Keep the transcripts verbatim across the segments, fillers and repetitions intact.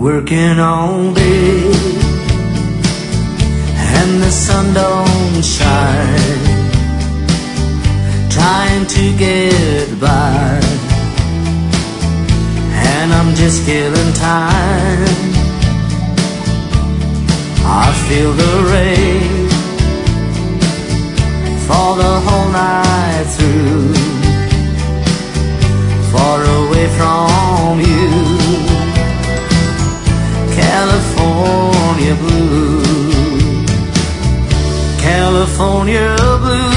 working all day, and the sun don't shine, trying to get by, and I'm just killing time. I feel the rain for the whole night through, far away from you, California blue, California blue,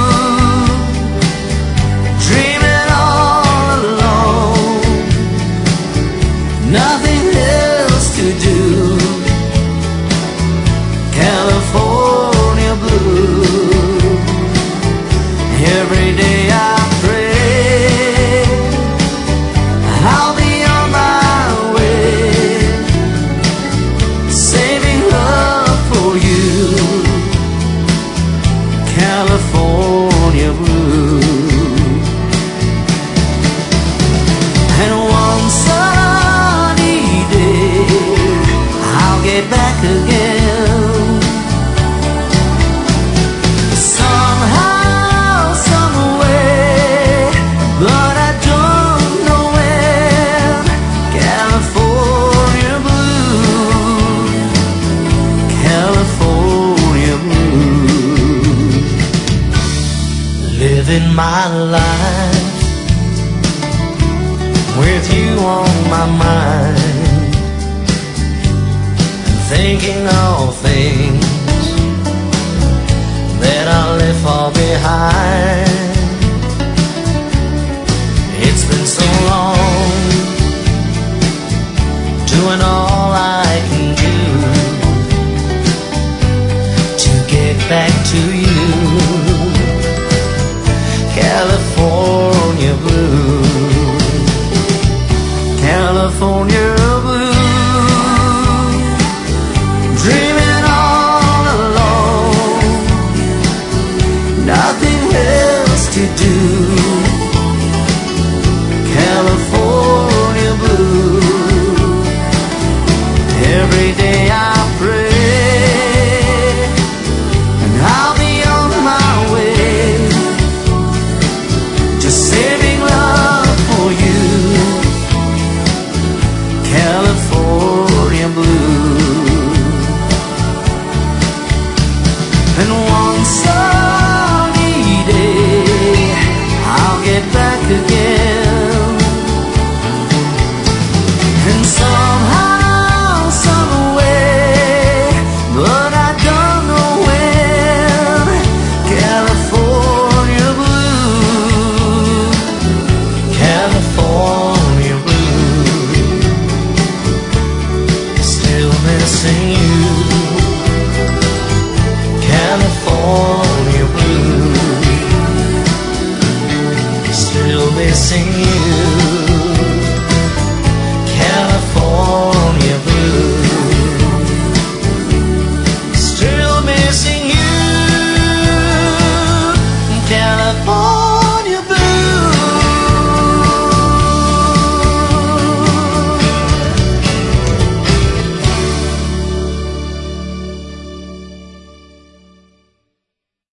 dreaming all alone, nothing else to do, California blue. Every day I pray I'll be on my way, saving love for you, California blue. And one sunny day I'll get back again. Living my life with you on my mind, and thinking all things that I left far behind. It's been so long, doing all I can do to get back to you, California blue, California blue, dreaming all alone, nothing else to do, California blue. Every day I pray and I'll be on my way, just saving love for you, California blue. And one sunny day I'll get back again, and somehow, some way, but I don't know when, California blue, California blue, still missing you, California blue, still missing you, California blue, still missing you, California.